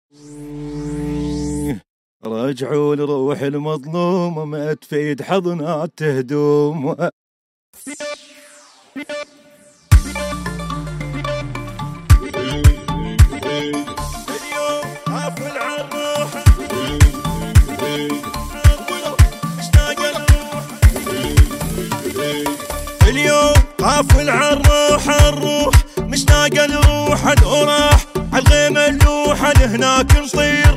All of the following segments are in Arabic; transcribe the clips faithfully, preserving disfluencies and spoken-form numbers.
رجعوا لروح المظلوم ما تفيد حضنات تهدوم. اليوم حافل عالروح مشتاق الروح. اليوم حافل عالروح الروح مشتاق الروح الأراح عالغيمة اللوحة لهناك نطير.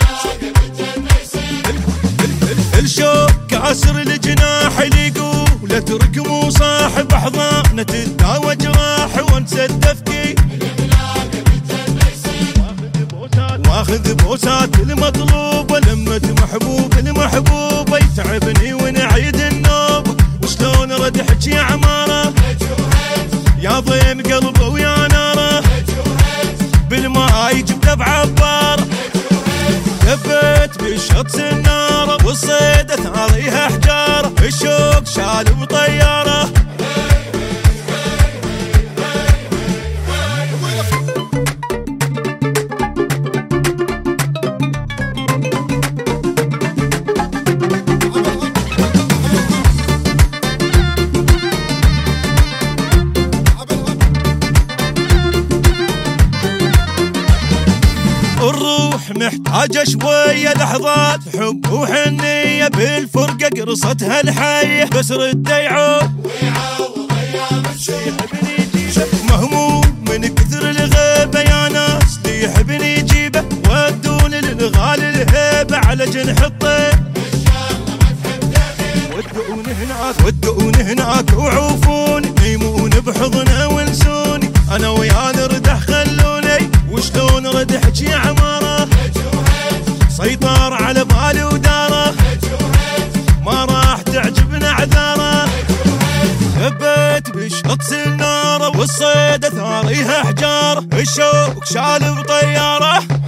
الشوق كاسر الجناح ليقول لا تركموا صاحب احضانه تداوى جراح وانسى التفكير. واخذ بوسات المطلوبه لمة محبوب المحبوبه يتعبني ونعيد النوب وشلون رد حجي عماره يا ضيم قلبه ويا ناره بالماي جبته بعباره دبت بالشط سناره والصيدة ثاريها حجاره الشوق شال بطياره. الروح محتاجة شوية لحظات حب وحنية بالفرقة قرصتها الحية بس رد يعود مهموم من كثر الغيبة يا ناس اللي يحبني يجيبه ودون للغالي الهيبة على جنح الطير. ودعون هناك ودعون هناك وعوفوني نيمون بحضنه ونسوني انا ويا نرده خلوني وشلون رد حجي عماره سيطر على بالي وداره ما راح تعجبنا عذاره ثبت بالشط سناره والصيدة ثاريها حجاره الشوق شال بطياره.